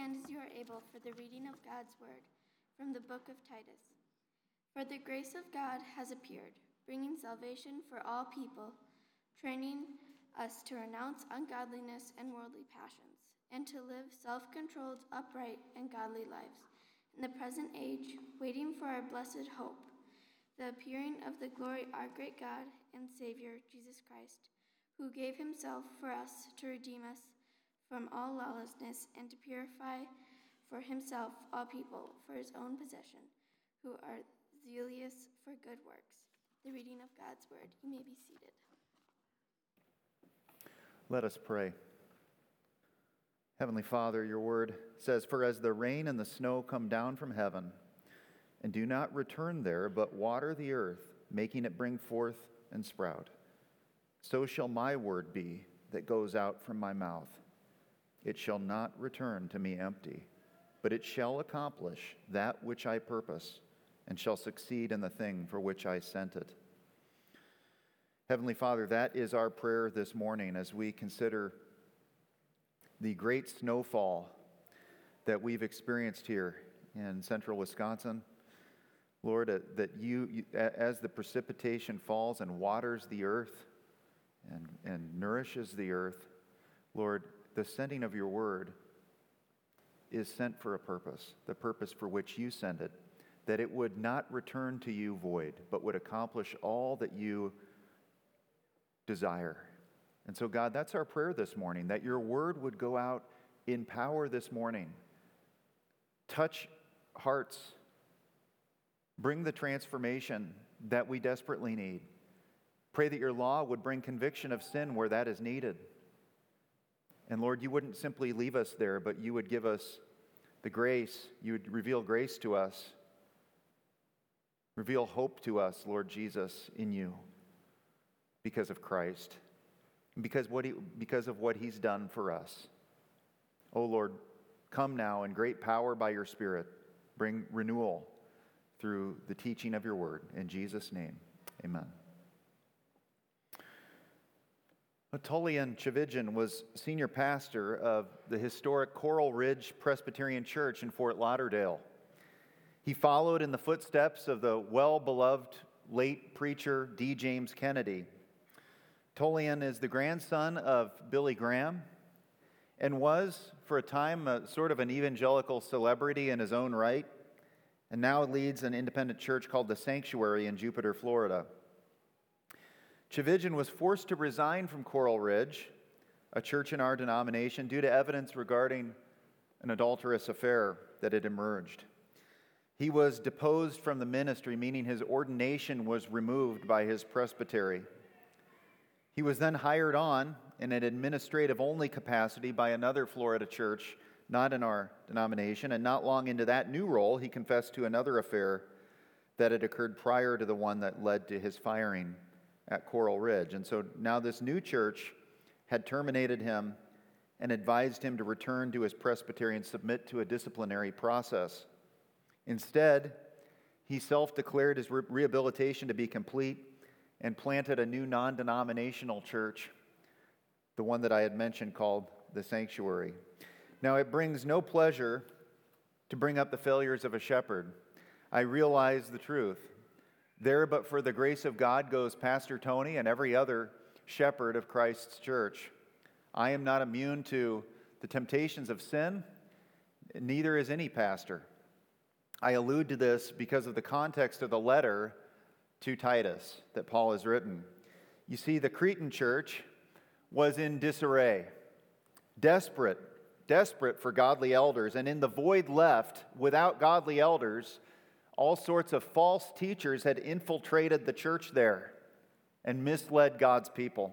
stand as you are able for the reading of God's word from the book of Titus. For the grace of God has appeared, bringing salvation for all people, training us to renounce ungodliness and worldly passions, and to live self-controlled, upright, and godly lives in the present age, waiting for our blessed hope, the appearing of the glory of our great God and Savior, Jesus Christ, who gave himself for us to redeem us from all lawlessness and to purify for himself all people for his own possession, who are zealous for good works. The reading of God's word. You may be seated. Let us pray. Heavenly Father, your word says, "For as the rain and the snow come down from heaven, and do not return there, but water the earth, making it bring forth and sprout, so shall my word be that goes out from my mouth. It shall not return to me empty, but it shall accomplish that which I purpose, and shall succeed in the thing for which I sent it." Heavenly Father, that is our prayer this morning as we consider the great snowfall that we've experienced here in central Wisconsin. Lord, that you, as the precipitation falls and waters the earth and nourishes the earth, Lord, the sending of your word is sent for a purpose, the purpose for which you send it, that it would not return to you void, but would accomplish all that you desire. And so, God, that's our prayer this morning, that your word would go out in power this morning, touch hearts, bring the transformation that we desperately need. Pray that your law would bring conviction of sin where that is needed. And Lord, you wouldn't simply leave us there, but you would give us the grace. You would reveal grace to us. Reveal hope to us, Lord Jesus, in you because of Christ, and because of what he's done for us. Oh Lord, come now in great power by your Spirit. Bring renewal through the teaching of your word. In Jesus' name, amen. Tullian Tchividjian was senior pastor of the historic Coral Ridge Presbyterian Church in Fort Lauderdale. He followed in the footsteps of the well-beloved late preacher D. James Kennedy. Tullian is the grandson of Billy Graham and was, for a time, sort of an evangelical celebrity in his own right, and now leads an independent church called The Sanctuary in Jupiter, Florida. Tchividjian was forced to resign from Coral Ridge, a church in our denomination, due to evidence regarding an adulterous affair that had emerged. He was deposed from the ministry, meaning his ordination was removed by his presbytery. He was then hired on in an administrative-only capacity by another Florida church, not in our denomination, and not long into that new role, he confessed to another affair that had occurred prior to the one that led to his firing at Coral Ridge. And so now this new church had terminated him and advised him to return to his presbytery and submit to a disciplinary process. Instead, he self-declared his rehabilitation to be complete and planted a new non-denominational church, the one that I had mentioned called The Sanctuary. Now, it brings no pleasure to bring up the failures of a shepherd. I realize the truth. There, but for the grace of God, goes Pastor Tony and every other shepherd of Christ's church. I am not immune to the temptations of sin, neither is any pastor. I allude to this because of the context of the letter to Titus that Paul has written. You see, the Cretan church was in disarray, desperate for godly elders, and in the void left without godly elders, all sorts of false teachers had infiltrated the church there and misled God's people.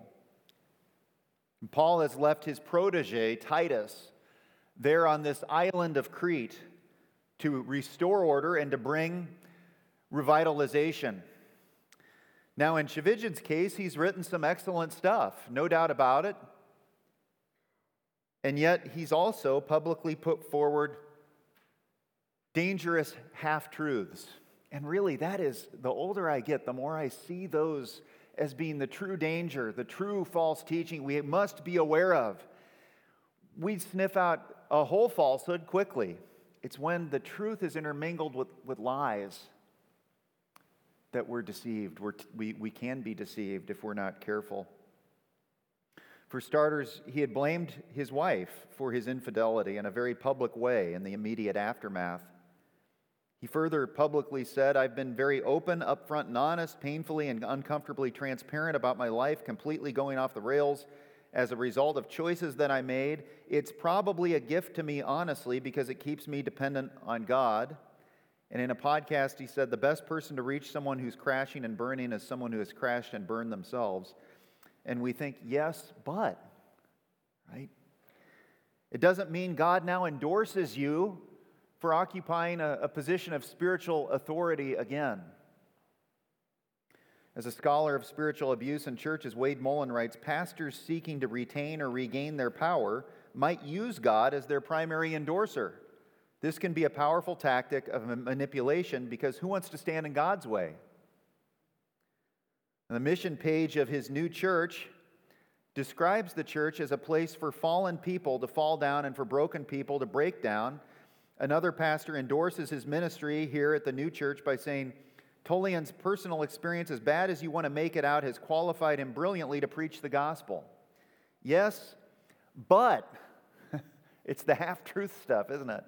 And Paul has left his protege, Titus, there on this island of Crete to restore order and to bring revitalization. Now, in Tchividjian's case, he's written some excellent stuff, no doubt about it. And yet, he's also publicly put forward dangerous half-truths. And really, that is, the older I get, the more I see those as being the true danger, the true false teaching we must be aware of. We sniff out a whole falsehood quickly. It's when the truth is intermingled with lies that we're deceived. We can be deceived if we're not careful. For starters, he had blamed his wife for his infidelity in a very public way in the immediate aftermath. He further publicly said, "I've been very open, upfront, and honest, painfully and uncomfortably transparent about my life, completely going off the rails as a result of choices that I made. It's probably a gift to me, honestly, because it keeps me dependent on God." And in a podcast, he said, "The best person to reach someone who's crashing and burning is someone who has crashed and burned themselves." And we think, yes, but, right? It doesn't mean God now endorses you for occupying a position of spiritual authority again. As a scholar of spiritual abuse in churches, Wade Mullen writes, "Pastors seeking to retain or regain their power might use God as their primary endorser. This can be a powerful tactic of manipulation because who wants to stand in God's way?" The mission page of his new church describes the church as a place for fallen people to fall down and for broken people to break down. Another pastor endorses his ministry here at the new church by saying, "Tolian's personal experience, as bad as you want to make it out, has qualified him brilliantly to preach the gospel." Yes, but it's the half-truth stuff, isn't it?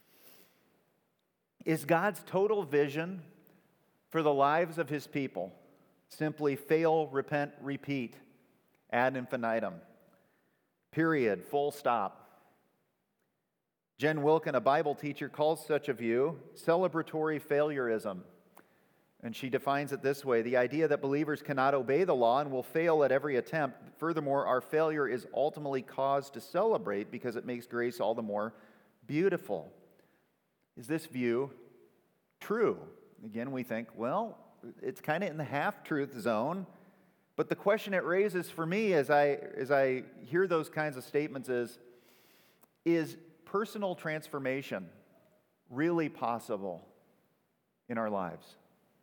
Is God's total vision for the lives of his people simply fail, repent, repeat, ad infinitum? Period, full stop. Jen Wilkin, a Bible teacher, calls such a view celebratory failureism. And she defines it this way: the idea that believers cannot obey the law and will fail at every attempt. Furthermore, our failure is ultimately cause to celebrate because it makes grace all the more beautiful. Is this view true? Again, we think, well, it's kind of in the half-truth zone. But the question it raises for me as I hear those kinds of statements is personal transformation really possible in our lives?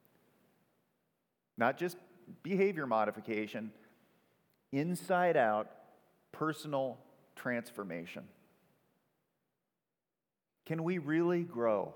Not just behavior modification, inside out personal transformation. Can we really grow?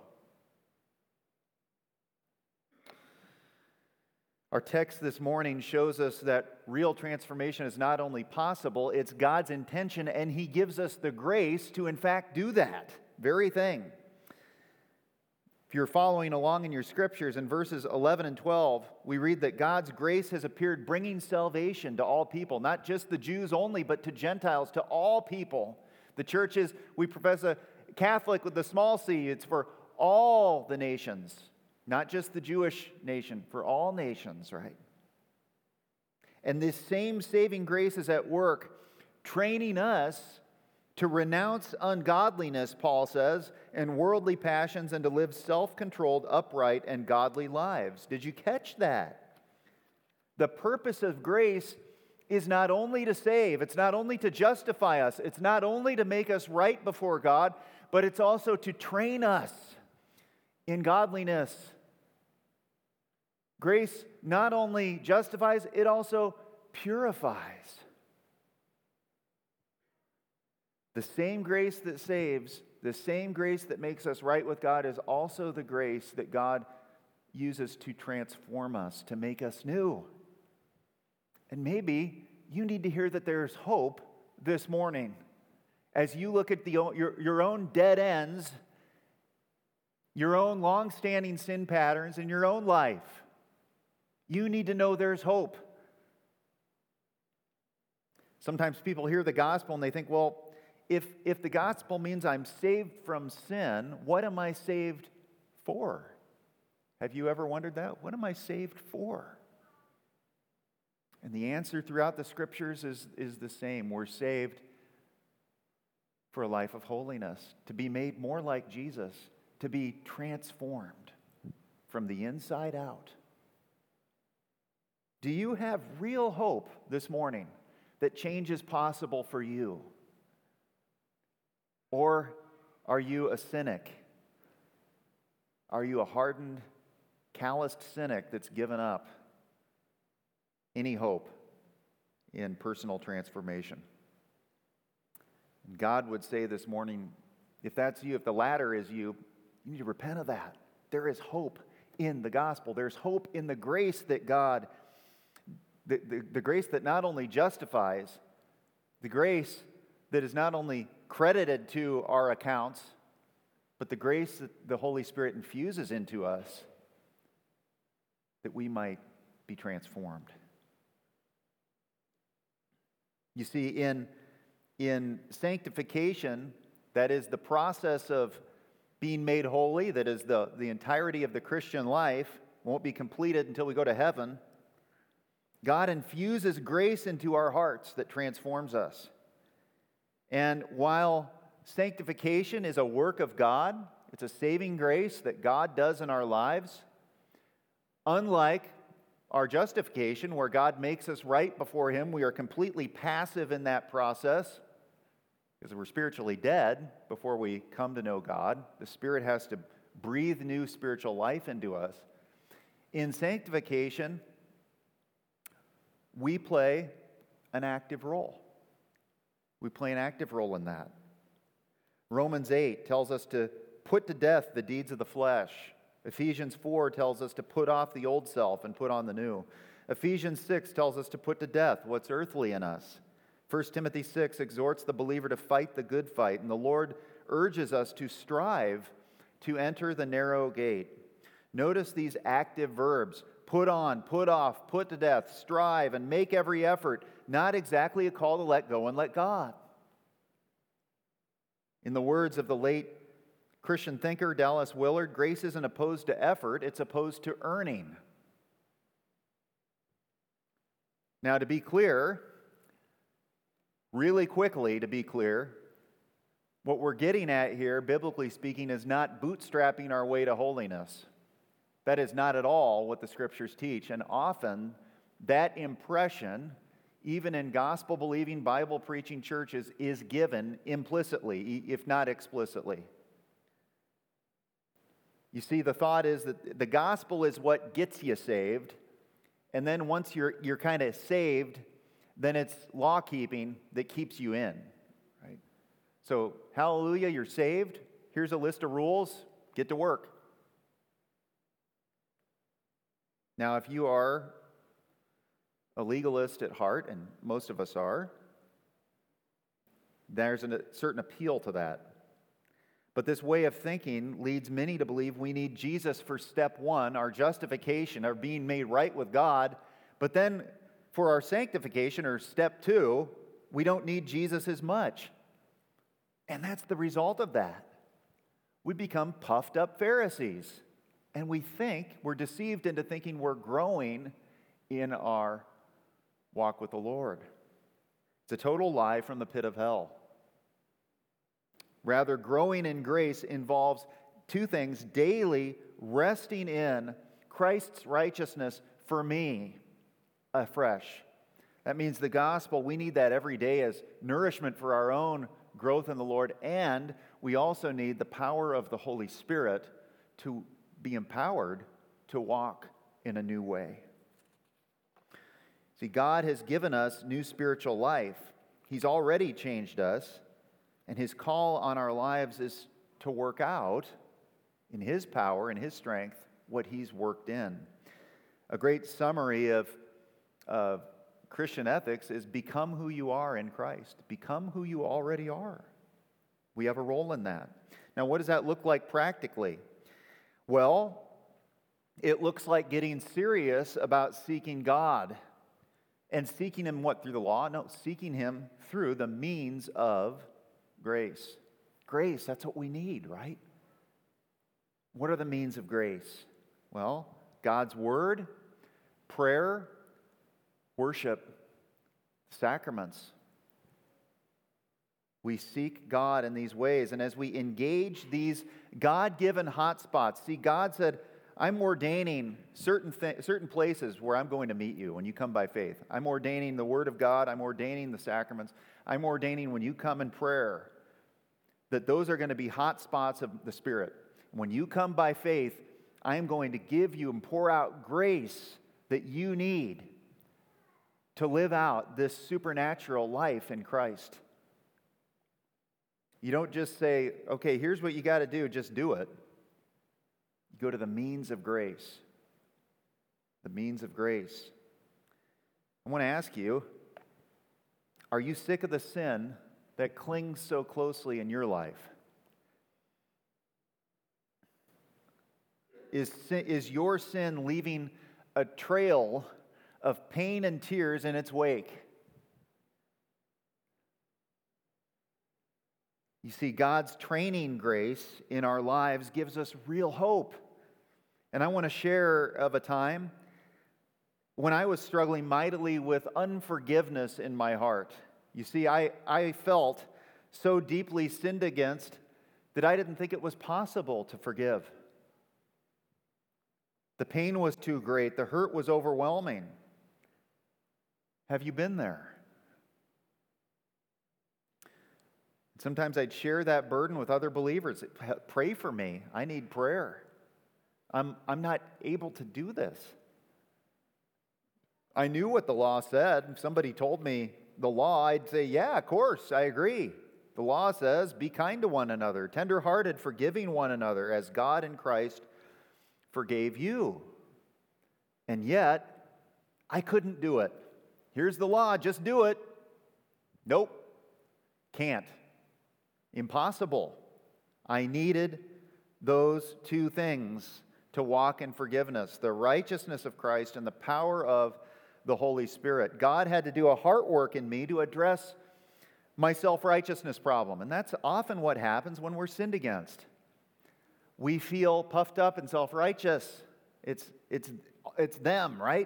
Our text this morning shows us that real transformation is not only possible, it's God's intention, and He gives us the grace to, in fact, do that very thing. If you're following along in your scriptures, in verses 11 and 12, we read that God's grace has appeared, bringing salvation to all people, not just the Jews only, but to Gentiles, to all people. The church is, we profess a Catholic with the small c, it's for all the nations. Not just the Jewish nation, for all nations, right? And this same saving grace is at work, training us to renounce ungodliness, Paul says, and worldly passions, and to live self-controlled, upright, and godly lives. Did you catch that? The purpose of grace is not only to save, it's not only to justify us, it's not only to make us right before God, but it's also to train us in godliness. Grace not only justifies, it also purifies. The same grace that saves, the same grace that makes us right with God is also the grace that God uses to transform us, to make us new. And maybe you need to hear that there's hope this morning as you look at your own dead ends, your own long-standing sin patterns in your own life. You need to know there's hope. Sometimes people hear the gospel and they think, well, if the gospel means I'm saved from sin, what am I saved for? Have you ever wondered that? What am I saved for? And the answer throughout the scriptures is the same. We're saved for a life of holiness, to be made more like Jesus, to be transformed from the inside out. Do you have real hope this morning that change is possible for you? Or are you a cynic? Are you a hardened, calloused cynic that's given up any hope in personal transformation? And God would say this morning If that's you, if the latter is you, you need to repent of that. There is hope in the gospel. There's hope in the grace that God, the grace that not only justifies, the grace that is not only credited to our accounts, but the grace that the Holy Spirit infuses into us that we might be transformed. You see, in sanctification, that is the process of being made holy, that is the entirety of the Christian life, won't be completed until we go to heaven. God infuses grace into our hearts that transforms us. And while sanctification is a work of God, it's a saving grace that God does in our lives, unlike our justification, where God makes us right before Him, we are completely passive in that process because we're spiritually dead before we come to know God. The Spirit has to breathe new spiritual life into us. In sanctification, we play an active role. We play an active role in that. Romans 8 tells us to put to death the deeds of the flesh. Ephesians 4 tells us to put off the old self and put on the new. Ephesians 6 tells us to put to death what's earthly in us. 1 Timothy 6 exhorts the believer to fight the good fight, and the Lord urges us to strive to enter the narrow gate. Notice these active verbs: put on, put off, put to death, strive, and make every effort. Not exactly a call to let go and let God. In the words of the late Christian thinker Dallas Willard, grace isn't opposed to effort, it's opposed to earning. Now, to be clear, really quickly to be clear, what we're getting at here, biblically speaking, is not bootstrapping our way to holiness. That is not at all what the Scriptures teach. And often, that impression, even in gospel-believing, Bible-preaching churches, is given implicitly, if not explicitly. You see, the thought is that the gospel is what gets you saved, and then once you're kind of saved, then it's law-keeping that keeps you in, right? So, hallelujah, you're saved. Here's a list of rules. Get to work. Now, if you are a legalist at heart, and most of us are, there's a certain appeal to that. But this way of thinking leads many to believe we need Jesus for step one, our justification, our being made right with God. But then for our sanctification, or step two, we don't need Jesus as much. And that's the result of that. We become puffed up Pharisees. And we're deceived into thinking we're growing in our walk with the Lord. It's a total lie from the pit of hell. Rather, growing in grace involves two things: daily resting in Christ's righteousness for me afresh. That means the gospel, we need that every day as nourishment for our own growth in the Lord, and we also need the power of the Holy Spirit to be empowered to walk in a new way. See, God has given us new spiritual life. He's already changed us. And His call on our lives is to work out in His power and His strength what He's worked in. A great summary of Christian ethics is become who you are in Christ. Become who you already are. We have a role in that. Now, what does that look like practically? Well, it looks like getting serious about seeking God. And seeking Him what? Through the law? No, seeking Him through the means of grace. Grace, that's what we need, right? What are the means of grace? Well, God's Word, prayer, worship, sacraments. We seek God in these ways, and as we engage these God-given hotspots, see, God said, I'm ordaining certain places where I'm going to meet you when you come by faith. I'm ordaining the Word of God. I'm ordaining the sacraments. I'm ordaining when you come in prayer that those are going to be hot spots of the Spirit. When you come by faith, I am going to give you and pour out grace that you need to live out this supernatural life in Christ. You don't just say, okay, here's what you got to do, just do it. You go to the means of grace. The means of grace. I want to ask you, are you sick of the sin that clings so closely in your life? Is your sin leaving a trail of pain and tears in its wake? You see, God's training grace in our lives gives us real hope. And I want to share of a time when I was struggling mightily with unforgiveness in my heart. You see, I felt so deeply sinned against that I didn't think it was possible to forgive. The pain was too great. The hurt was overwhelming. Have you been there? Sometimes I'd share that burden with other believers. Pray for me. I need prayer. I'm not able to do this. I knew what the law said. If somebody told me the law, I'd say, yeah, of course, I agree. The law says, be kind to one another, tender-hearted, forgiving one another, as God in Christ forgave you. And yet, I couldn't do it. Here's the law, just do it. Nope, can't. Impossible. I needed those two things to walk in forgiveness, the righteousness of Christ and the power of the Holy Spirit. God had to do a heart work in me to address my self-righteousness problem. And that's often what happens when we're sinned against. We feel puffed up and self-righteous. It's them, right?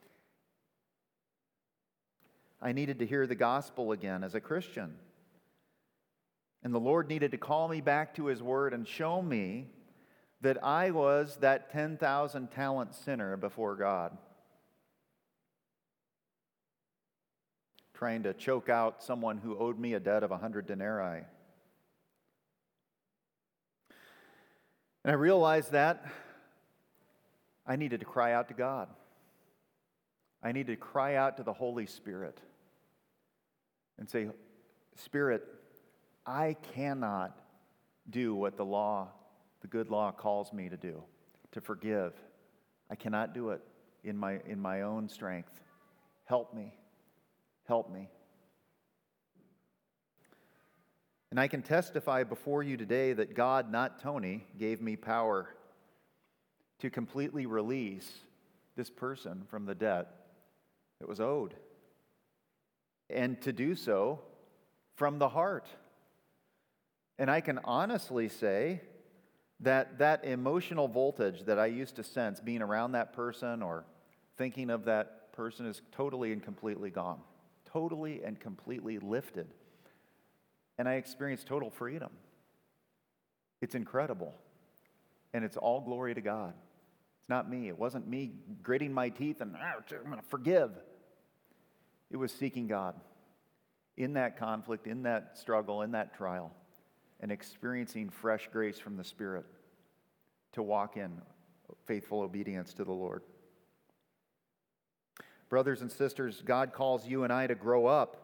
I needed to hear the gospel again as a Christian. And the Lord needed to call me back to His Word and show me that I was that 10,000 talent sinner before God, trying to choke out someone who owed me a debt of 100 denarii. And I realized that I needed to cry out to God. I needed to cry out to the Holy Spirit and say, Spirit, I cannot do what the good law calls me to do, to forgive. I cannot do it in my own strength. Help me. Help me. And I can testify before you today that God, not Tony, gave me power to completely release this person from the debt that was owed. And to do so from the heart. And I can honestly say that that emotional voltage that I used to sense being around that person or thinking of that person is totally and completely gone. Totally and completely lifted. And I experienced total freedom. It's incredible. And it's all glory to God. It's not me. It wasn't me gritting my teeth and I'm going to forgive. It was seeking God in that conflict, in that struggle, in that trial, and experiencing fresh grace from the Spirit to walk in faithful obedience to the Lord. Brothers and sisters, God calls you and I to grow up.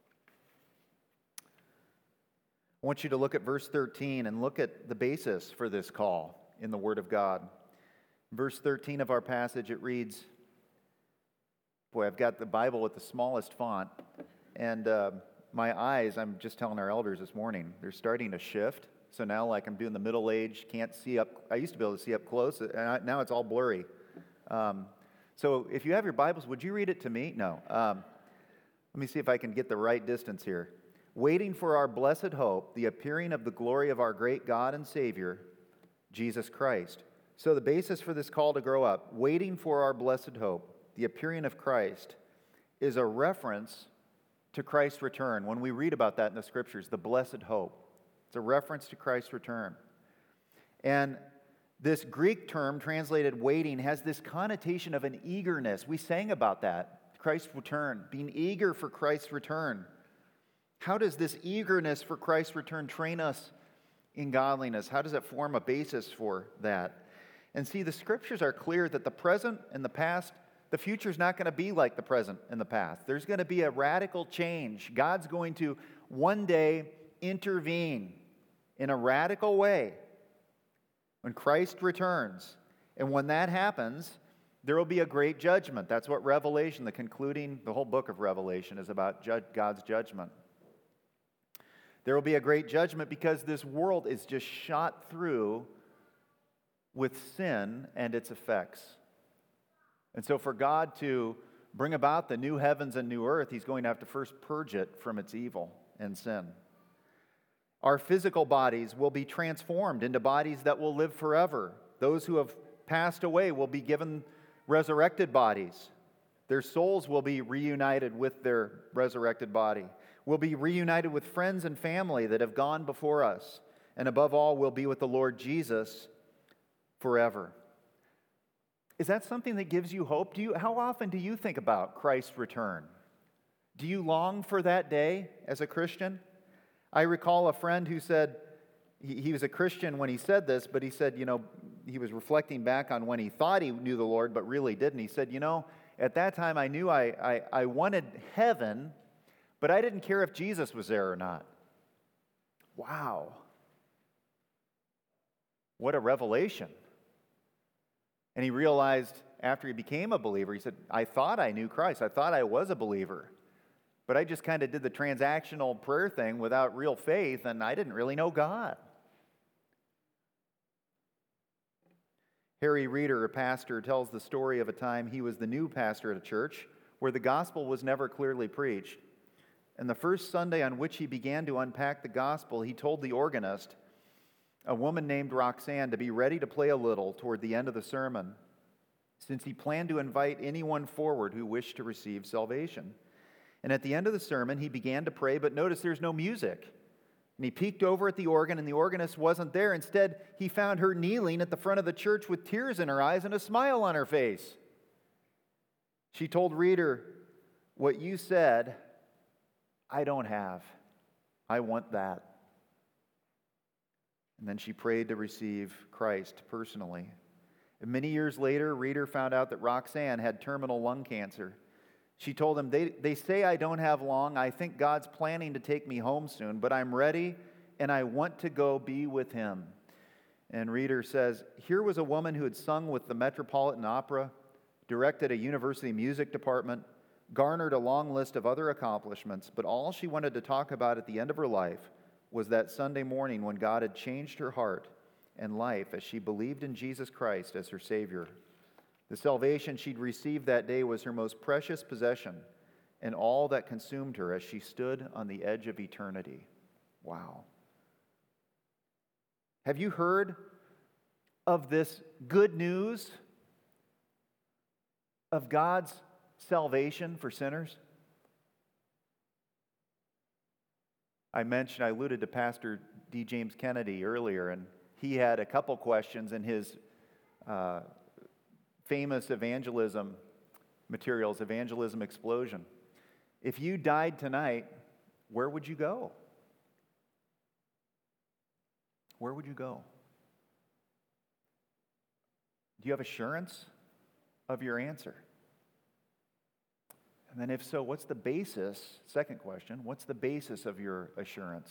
I want you to look at verse 13 and look at the basis for this call in the Word of God. Verse 13 of our passage, it reads, boy, I've got the Bible with the smallest font, and my eyes, I'm just telling our elders this morning, they're starting to shift. So now, like, I'm doing the middle age, can't see up. I used to be able to see up close, and now it's all blurry. So if you have your Bibles, would you read it to me? No. Let me see if I can get the right distance here. Waiting for our blessed hope, the appearing of the glory of our great God and Savior, Jesus Christ. So the basis for this call to grow up, waiting for our blessed hope, the appearing of Christ, is a reference to Christ's return. When we read about that in the Scriptures, the blessed hope, it's a reference to Christ's return. And this Greek term translated waiting has this connotation of an eagerness. We sang about that, Christ's return, being eager for Christ's return. How does this eagerness for Christ's return train us in godliness? How does it form a basis for that? And see, the Scriptures are clear that the present and the past, the future is not going to be like the present and the past. There's going to be a radical change. God's going to one day intervene in a radical way when Christ returns. And when that happens, there will be a great judgment. That's what Revelation, the whole book of Revelation is about God's judgment. There will be a great judgment because this world is just shot through with sin and its effects. And so for God to bring about the new heavens and new earth, He's going to have to first purge it from its evil and sin. Our physical bodies will be transformed into bodies that will live forever. Those who have passed away will be given resurrected bodies. Their souls will be reunited with their resurrected body. We'll be reunited with friends and family that have gone before us. And above all, we'll be with the Lord Jesus forever. Is that something that gives you hope? How often do you think about Christ's return? Do you long for that day as a Christian? I recall a friend who said, he was a Christian when he said this, but he said, he was reflecting back on when he thought he knew the Lord, but really didn't. He said, at that time I knew I wanted heaven, but I didn't care if Jesus was there or not. Wow. What a revelation. And he realized after he became a believer, he said, I thought I knew Christ. I thought I was a believer. But I just kind of did the transactional prayer thing without real faith, and I didn't really know God. Harry Reeder, a pastor, tells the story of a time he was the new pastor at a church where the gospel was never clearly preached. And the first Sunday on which he began to unpack the gospel, he told the organist, a woman named Roxanne, to be ready to play a little toward the end of the sermon, since he planned to invite anyone forward who wished to receive salvation. And at the end of the sermon, he began to pray, but notice there's no music. And he peeked over at the organ, and the organist wasn't there. Instead, he found her kneeling at the front of the church with tears in her eyes and a smile on her face. She told Reeder, what you said, I don't have. I want that. And then she prayed to receive Christ personally. And many years later, Reeder found out that Roxanne had terminal lung cancer. She told him, they say I don't have long. I think God's planning to take me home soon, but I'm ready and I want to go be with Him. And Reeder says, here was a woman who had sung with the Metropolitan Opera, directed a university music department, garnered a long list of other accomplishments, but all she wanted to talk about at the end of her life was that Sunday morning when God had changed her heart and life as she believed in Jesus Christ as her Savior. The salvation she'd received that day was her most precious possession and all that consumed her as she stood on the edge of eternity. Wow. Have you heard of this good news of God's salvation for sinners? I alluded to Pastor D. James Kennedy earlier, and he had a couple questions in his famous evangelism materials, Evangelism Explosion. If you died tonight, where would you go? Where would you go? Do you have assurance of your answer? And then if so, what's the basis? Second question, what's the basis of your assurance?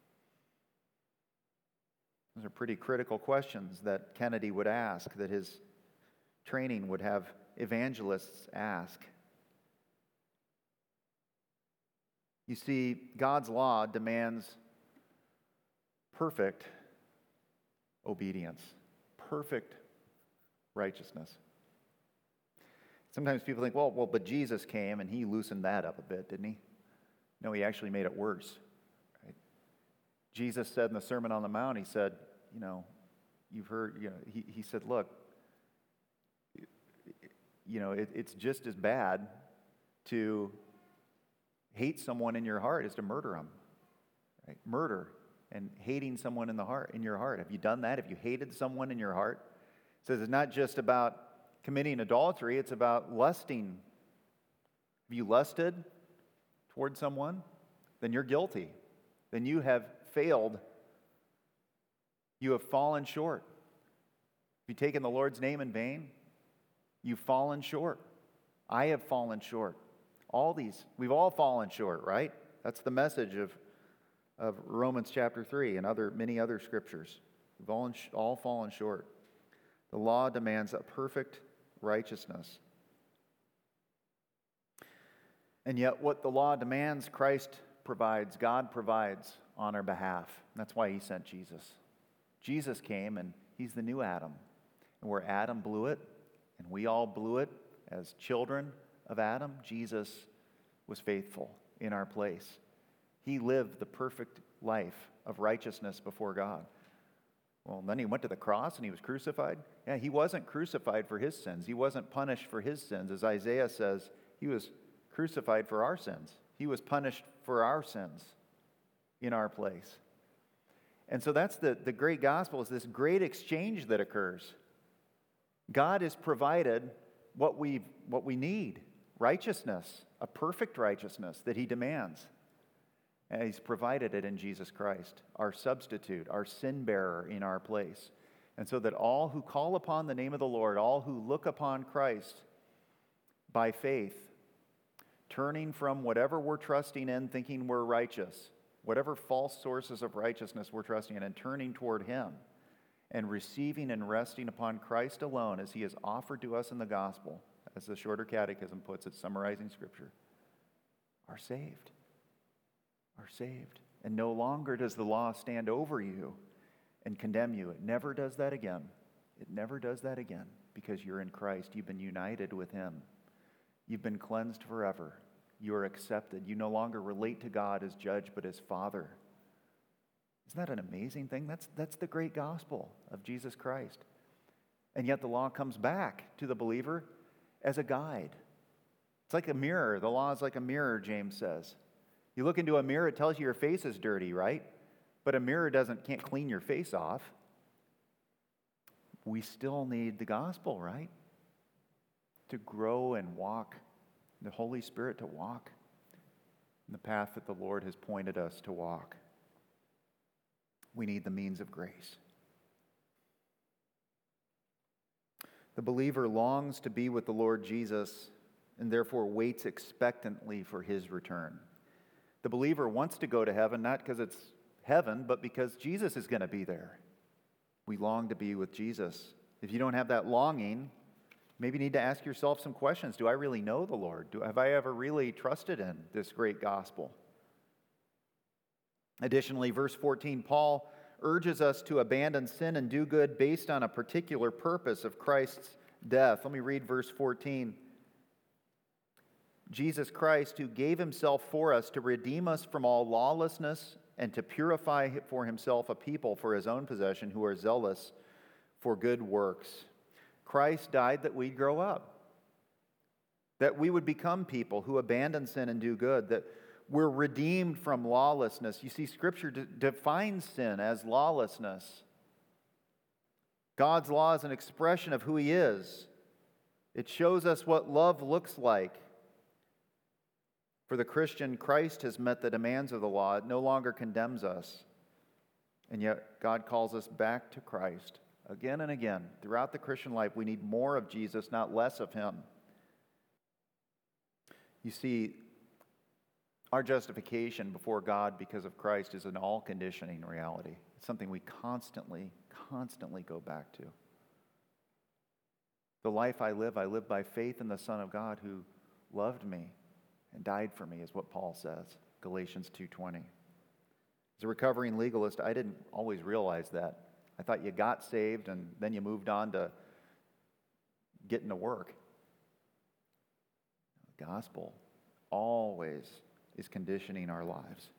Those are pretty critical questions that Kennedy would ask, that his training would have evangelists ask. You see, God's law demands perfect obedience, perfect righteousness. Sometimes people think, well, but Jesus came and He loosened that up a bit, didn't He? No, He actually made it worse. Right? Jesus said in the Sermon on the Mount, He said, you've heard, he said, look, it's just as bad to hate someone in your heart as to murder them. Right? Murder and hating someone in your heart. Have you done that? Have you hated someone in your heart? It says it's not just about committing adultery, it's about lusting. Have you lusted toward someone? Then you're guilty. Then you have failed. You have fallen short. Have you taken the Lord's name in vain? You've fallen short. I have fallen short. We've all fallen short, right? That's the message of of Romans chapter 3 and many other scriptures. We've all fallen short. The law demands a perfect righteousness. And yet what the law demands, Christ provides, God provides on our behalf. And that's why he sent Jesus. Jesus came and he's the new Adam. And where Adam blew it, and we all blew it as children of Adam, Jesus was faithful in our place. He lived the perfect life of righteousness before God. Well, then he went to the cross and he was crucified. Yeah, he wasn't crucified for his sins. He wasn't punished for his sins. As Isaiah says, he was crucified for our sins. He was punished for our sins in our place. And so that's the great gospel, is this great exchange that occurs. God has provided what we need, righteousness, a perfect righteousness that he demands. And he's provided it in Jesus Christ, our substitute, our sin bearer in our place. And so that all who call upon the name of the Lord, all who look upon Christ by faith, turning from whatever we're trusting in, thinking we're righteous, whatever false sources of righteousness we're trusting in, and turning toward him and receiving and resting upon Christ alone as he has offered to us in the gospel, as the Shorter Catechism puts it, summarizing Scripture, are saved. Are saved. And no longer does the law stand over you and condemn you. It never does that again. It never does that again, because you're in Christ. You've been united with him. You've been cleansed forever. You are accepted. You no longer relate to God as judge, but as Father. Isn't that an amazing thing? That's the great gospel of Jesus Christ. And yet the law comes back to the believer as a guide. It's like a mirror. The law is like a mirror, James says. You look into a mirror, it tells you your face is dirty, right? But a mirror can't clean your face off. We still need the gospel, right? To grow and walk, the Holy Spirit to walk in the path that the Lord has pointed us to walk. We need the means of grace. The believer longs to be with the Lord Jesus and therefore waits expectantly for his return. The believer wants to go to heaven, not because it's heaven, but because Jesus is going to be there. We long to be with Jesus. If you don't have that longing, maybe you need to ask yourself some questions. Do I really know the Lord? Have I ever really trusted in this great gospel? Additionally, verse 14, Paul urges us to abandon sin and do good based on a particular purpose of Christ's death. Let me read verse 14. Jesus Christ, who gave himself for us to redeem us from all lawlessness and to purify for himself a people for his own possession who are zealous for good works. Christ died that we'd grow up, that we would become people who abandon sin and do good, that we're redeemed from lawlessness. You see, Scripture defines sin as lawlessness. God's law is an expression of who he is. It shows us what love looks like. For the Christian, Christ has met the demands of the law. It no longer condemns us. And yet, God calls us back to Christ again and again. Throughout the Christian life, we need more of Jesus, not less of him. You see, our justification before God because of Christ is an all-conditioning reality. It's something we constantly go back to. The life I live by faith in the Son of God who loved me and died for me, is what Paul says, Galatians 2:20. As a recovering legalist, I didn't always realize that. I thought you got saved and then you moved on to getting to work. The gospel always is conditioning our lives.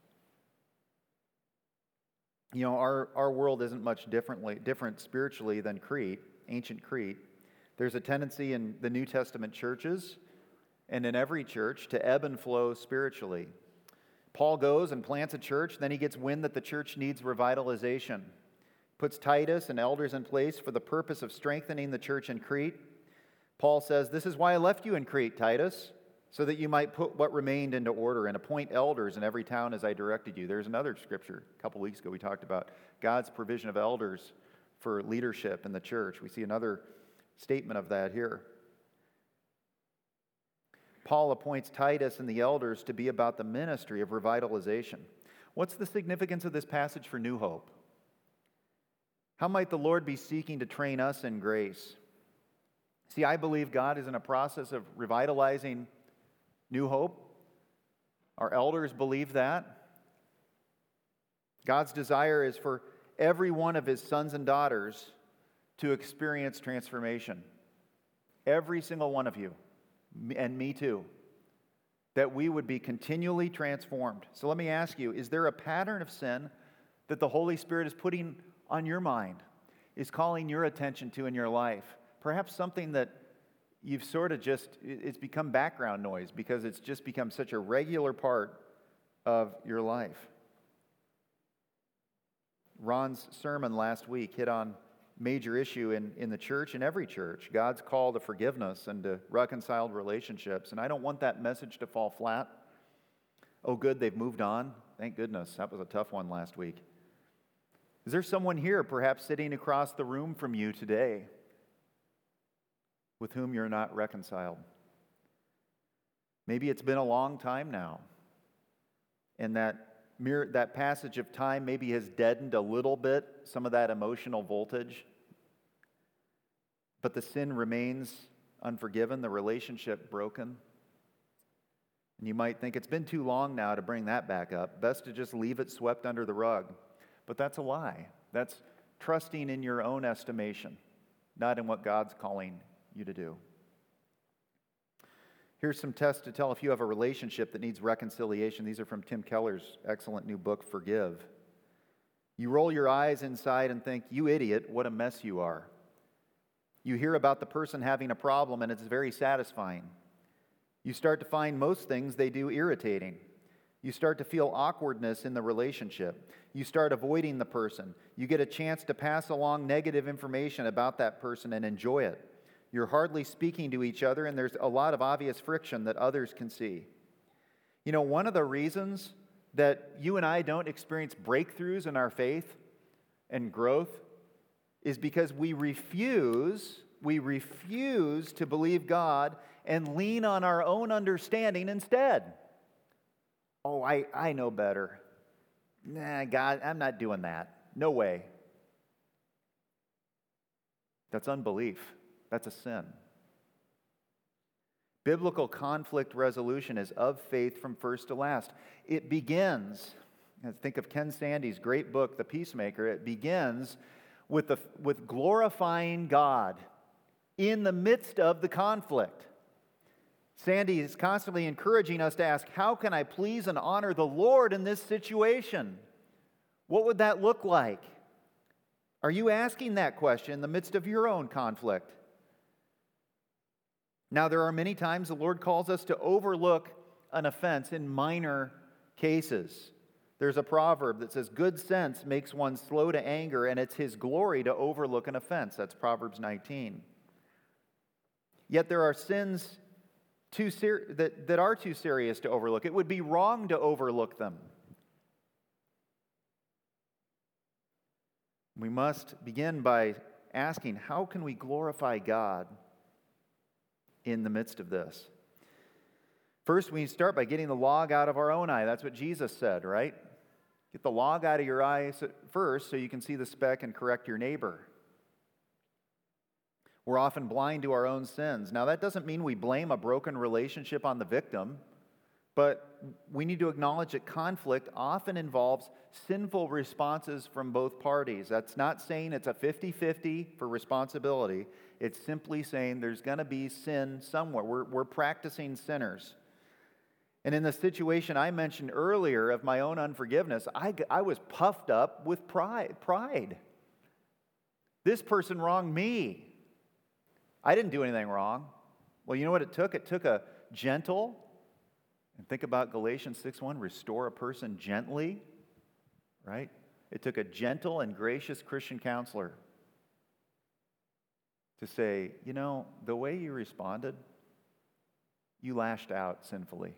You know, our world isn't much different spiritually than Crete, ancient Crete. There's a tendency in the New Testament churches and in every church to ebb and flow spiritually. Paul goes and plants a church, then he gets wind that the church needs revitalization. Puts Titus and elders in place for the purpose of strengthening the church in Crete. Paul says, "This is why I left you in Crete, Titus, so that you might put what remained into order and appoint elders in every town as I directed you." There's another scripture. A couple weeks ago we talked about God's provision of elders for leadership in the church. We see another statement of that here. Paul appoints Titus and the elders to be about the ministry of revitalization. What's the significance of this passage for New Hope? How might the Lord be seeking to train us in grace? See, I believe God is in a process of revitalizing New Hope. Our elders believe that. God's desire is for every one of His sons and daughters to experience transformation. Every single one of you, and me too, that we would be continually transformed. So let me ask you, is there a pattern of sin that the Holy Spirit is putting on your mind, is calling your attention to in your life? Perhaps something that you've sort of just, it's become background noise because it's just become such a regular part of your life. Ron's sermon last week hit on major issue in the church, in every church, God's call to forgiveness and to reconciled relationships. And I don't want that message to fall flat. Oh, good, they've moved on. Thank goodness. That was a tough one last week. Is there someone here, perhaps sitting across the room from you today, with whom you're not reconciled? Maybe it's been a long time now, and that passage of time maybe has deadened a little bit some of that emotional voltage, but the sin remains unforgiven, the relationship broken. And you might think it's been too long now to bring that back up. Best to just leave it swept under the rug. But that's a lie. That's trusting in your own estimation, not in what God's calling you to do. Here's some tests to tell if you have a relationship that needs reconciliation. These are from Tim Keller's excellent new book, Forgive. You roll your eyes inside and think, you idiot, what a mess you are. You hear about the person having a problem and it's very satisfying. You start to find most things they do irritating. You start to feel awkwardness in the relationship. You start avoiding the person. You get a chance to pass along negative information about that person and enjoy it. You're hardly speaking to each other, and there's a lot of obvious friction that others can see. You know, one of the reasons that you and I don't experience breakthroughs in our faith and growth is because we refuse to believe God and lean on our own understanding instead. Oh, I know better. Nah, God, I'm not doing that. No way. That's unbelief. That's a sin. Biblical conflict resolution is of faith from first to last. It begins, think of Ken Sande's great book, The Peacemaker. It begins with glorifying God in the midst of the conflict. Sandy is constantly encouraging us to ask, how can I please and honor the Lord in this situation? What would that look like? Are you asking that question in the midst of your own conflict? Now, there are many times the Lord calls us to overlook an offense in minor cases. There's a proverb that says, good sense makes one slow to anger, and it's His glory to overlook an offense. That's Proverbs 19. Yet there are sins that are too serious to overlook. It would be wrong to overlook them. We must begin by asking, how can we glorify God in the midst of this? First, we start by getting the log out of our own eye. That's what Jesus said, right? Get the log out of your eye first so you can see the speck and correct your neighbor. We're often blind to our own sins. Now, that doesn't mean we blame a broken relationship on the victim, but we need to acknowledge that conflict often involves sinful responses from both parties. That's not saying it's a 50-50 for responsibility. It's simply saying there's going to be sin somewhere. We're practicing sinners. And in the situation I mentioned earlier of my own unforgiveness, I was puffed up with pride. This person wronged me. I didn't do anything wrong. Well, you know what it took? It took a gentle, and think about Galatians 6:1, restore a person gently, right? It took a gentle and gracious Christian counselor to say, you know, the way you responded, you lashed out sinfully.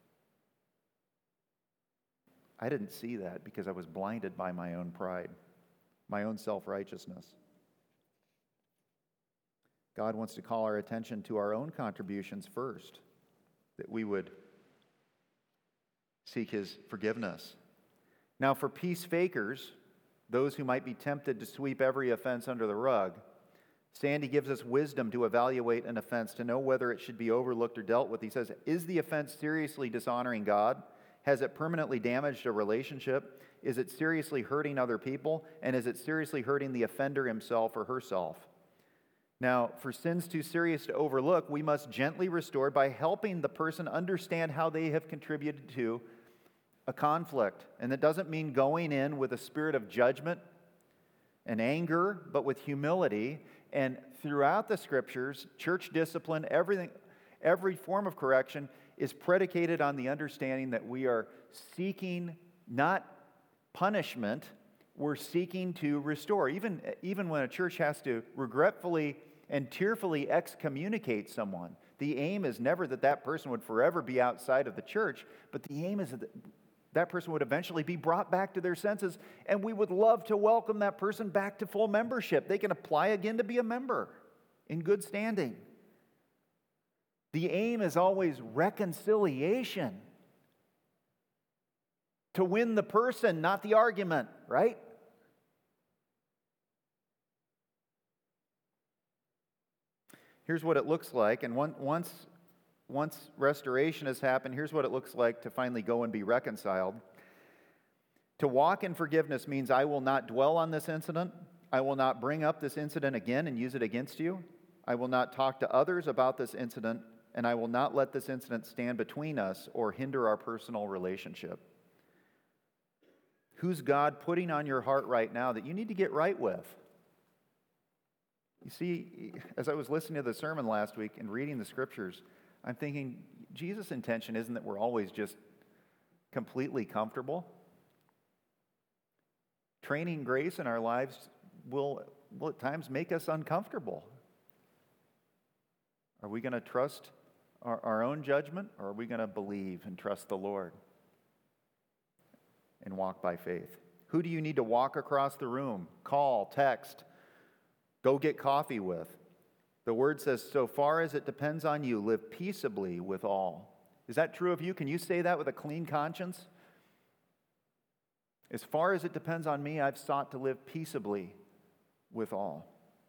I didn't see that because I was blinded by my own pride, my own self-righteousness. God wants to call our attention to our own contributions first, that we would seek His forgiveness. Now, for peace fakers, those who might be tempted to sweep every offense under the rug, Sandy gives us wisdom to evaluate an offense, to know whether it should be overlooked or dealt with. He says, is the offense seriously dishonoring God? Has it permanently damaged a relationship? Is it seriously hurting other people? And is it seriously hurting the offender himself or herself? Now, for sins too serious to overlook, we must gently restore by helping the person understand how they have contributed to a conflict. And that doesn't mean going in with a spirit of judgment and anger, but with humility. And throughout the Scriptures, church discipline, every form of correction is predicated on the understanding that we are seeking not punishment, we're seeking to restore. Even when a church has to regretfully and tearfully excommunicate someone, the aim is never that that person would forever be outside of the church, but the aim is that that person would eventually be brought back to their senses, and we would love to welcome that person back to full membership. They can apply again to be a member in good standing. The aim is always reconciliation. To win the person, not the argument, right? Here's what it looks like. And once restoration has happened, here's what it looks like to finally go and be reconciled. To walk in forgiveness means I will not dwell on this incident. I will not bring up this incident again and use it against you. I will not talk to others about this incident, and I will not let this incident stand between us or hinder our personal relationship. Who's God putting on your heart right now that you need to get right with? You see, as I was listening to the sermon last week and reading the Scriptures, I'm thinking Jesus' intention isn't that we're always just completely comfortable. Training grace in our lives will at times make us uncomfortable. Are we going to trust our own judgment, or are we going to believe and trust the Lord and walk by faith? Who do you need to walk across the room, call, text, go get coffee with? The Word says, so far as it depends on you, live peaceably with all. Is that true of you? Can you say that with a clean conscience? As far as it depends on me, I've sought to live peaceably with all.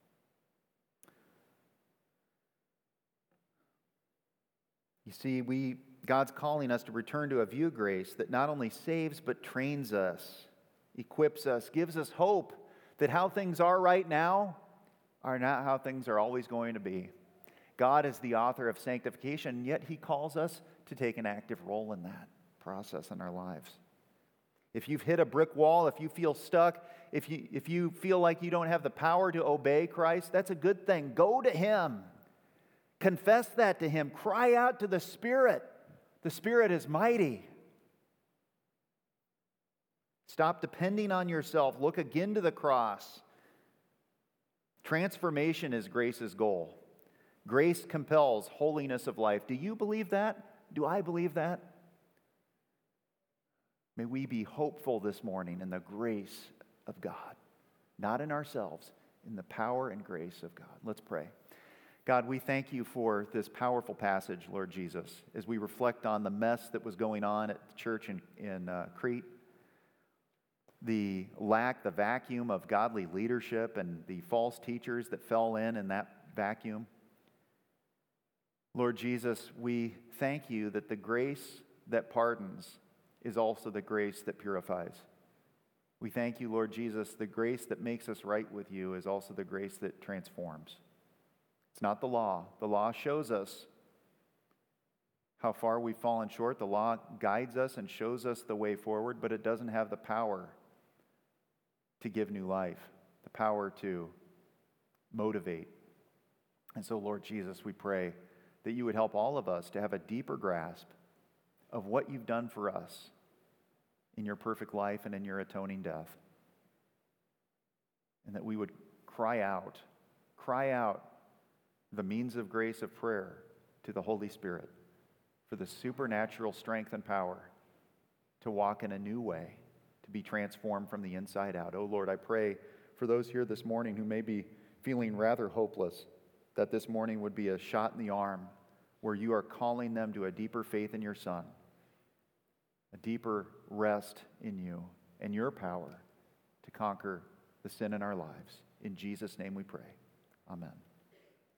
You see, God's calling us to return to a view of grace that not only saves, but trains us, equips us, gives us hope that how things are right now are not how things are always going to be. God is the author of sanctification, yet He calls us to take an active role in that process in our lives. If you've hit a brick wall, if you feel stuck, if you feel like you don't have the power to obey Christ, that's a good thing. Go to Him. Confess that to Him. Cry out to the Spirit. The Spirit is mighty. Stop depending on yourself. Look again to the cross. Transformation is grace's goal. Grace compels holiness of life. Do you believe that? Do I believe that? May we be hopeful this morning in the grace of God, not in ourselves, in the power and grace of God. Let's pray. God, we thank you for this powerful passage, Lord Jesus, as we reflect on the mess that was going on at the church in Crete, the vacuum of godly leadership and the false teachers that fell in that vacuum. Lord Jesus, we thank you that the grace that pardons is also the grace that purifies. We thank you, Lord Jesus, the grace that makes us right with you is also the grace that transforms. It's not the law. The law shows us how far we've fallen short. The law guides us and shows us the way forward, but it doesn't have the power to give new life, the power to motivate. And so, Lord Jesus, we pray that you would help all of us to have a deeper grasp of what you've done for us in your perfect life and in your atoning death. And that we would cry out the means of grace of prayer to the Holy Spirit for the supernatural strength and power to walk in a new way, to be transformed from the inside out. Oh Lord, I pray for those here this morning who may be feeling rather hopeless, that this morning would be a shot in the arm where you are calling them to a deeper faith in your Son, a deeper rest in you, and your power to conquer the sin in our lives. In Jesus' name we pray. Amen.